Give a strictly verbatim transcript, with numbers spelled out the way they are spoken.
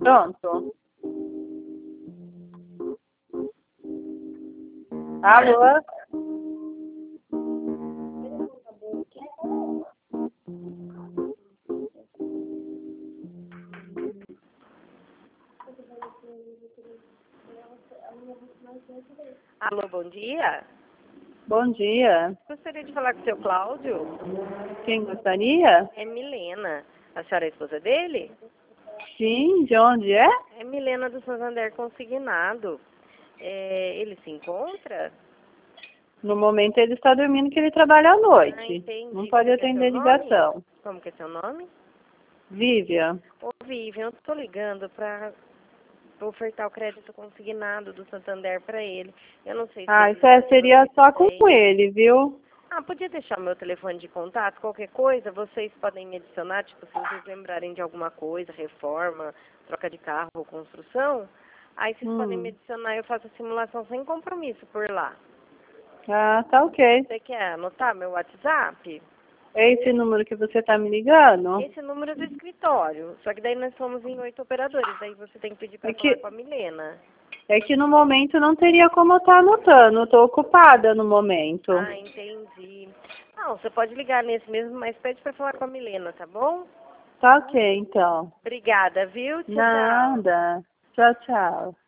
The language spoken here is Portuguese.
Pronto. Alô? Alô, bom dia. Bom dia. Gostaria de falar com o seu Cláudio. Quem gostaria? É Milena. A senhora é a esposa dele? Sim, de onde é? É Milena do Santander Consignado. É, ele se encontra? No momento ele está dormindo que ele trabalha à Ah, noite. entendi. Não pode Como que é seu atender nome? ligação. Como que é seu nome? Vivian. Ô, Vivian, eu estou ligando para ofertar o crédito consignado do Santander para ele. Eu não sei se Ah, ele isso já é- tem seria você só com tem. ele, viu? Ah, podia deixar o meu telefone de contato? Qualquer coisa, vocês podem me adicionar, tipo, se vocês lembrarem de alguma coisa, reforma, troca de carro ou construção, aí vocês podem me Hum. adicionar e eu faço a simulação sem compromisso por lá. Ah, tá ok. Você quer anotar meu WhatsApp? É esse número que você está me ligando? Esse número é do escritório, só que daí nós somos em oito operadores, daí você tem que pedir É para falar que, com a Milena. é que no momento não teria como eu estar anotando. Estou ocupada no momento. Ah, entendi. Não, você pode ligar nesse mesmo, mas pede para falar com a Milena, tá bom? Tá ok, então. Obrigada, viu? Tchau, tchau. Nada. Tchau, tchau.